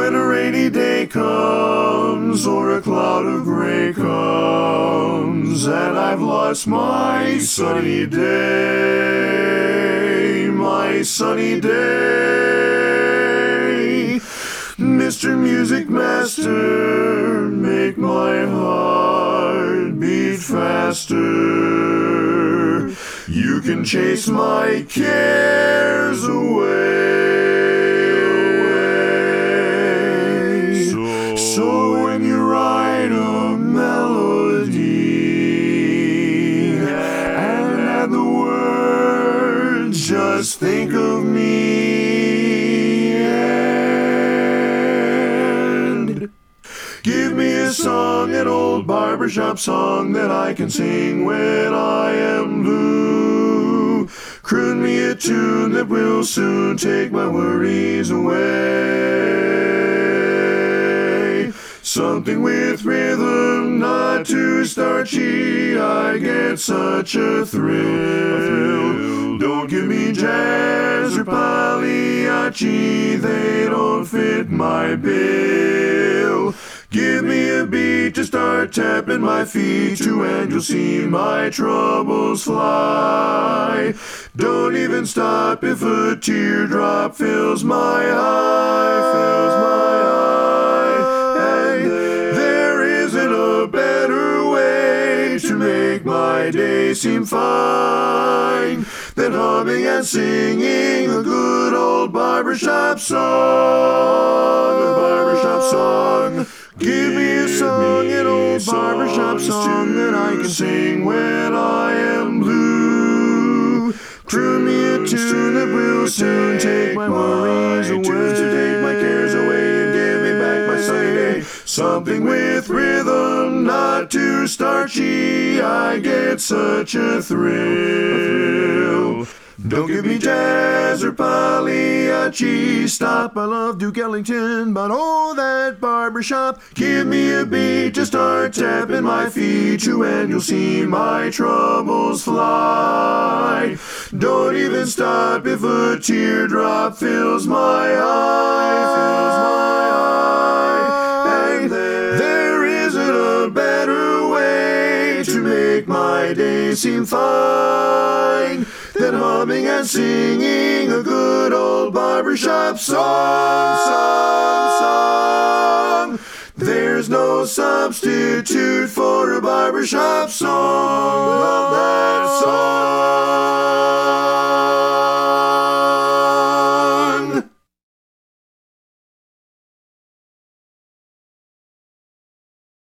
when a rainy day comes or a cloud of gray comes and I've lost my sunny day, my sunny day. Mr. Music Master, make my heart beat faster. You can chase my cares away. So when you write a melody and add the words, just think of me and give me a song, an old barbershop song that I can sing when I am blue. Croon me a tune that will soon take my worries away. Something with rhythm, not too starchy, I get such a thrill. Don't give me jazz or Pagliacci, they don't fit my bill. Give me a beat to start tapping my feet to, and you'll see my troubles fly. Don't even stop if a teardrop fills my eye, and there isn't a better way to make my day seem fine than humming and singing a good old barbershop song, a barbershop song. Give me a song, an old barbershop song that I can sing when I am blue. Croon me a tune that will soon take my worries away, to take my cares away and give me back my sunny day. Something with rhythm, not too starchy, I get such a thrill. Don't give me jazz or Pagliacci, stop, I love Duke Ellington, but oh, that barbershop. Give me a beat to start tapping my feet to, and you'll see my troubles fly. Don't even stop if a teardrop fills my eye, and there isn't a better way to make my day seem fine than humming and singing a good old barbershop song. There's no substitute for a barbershop song.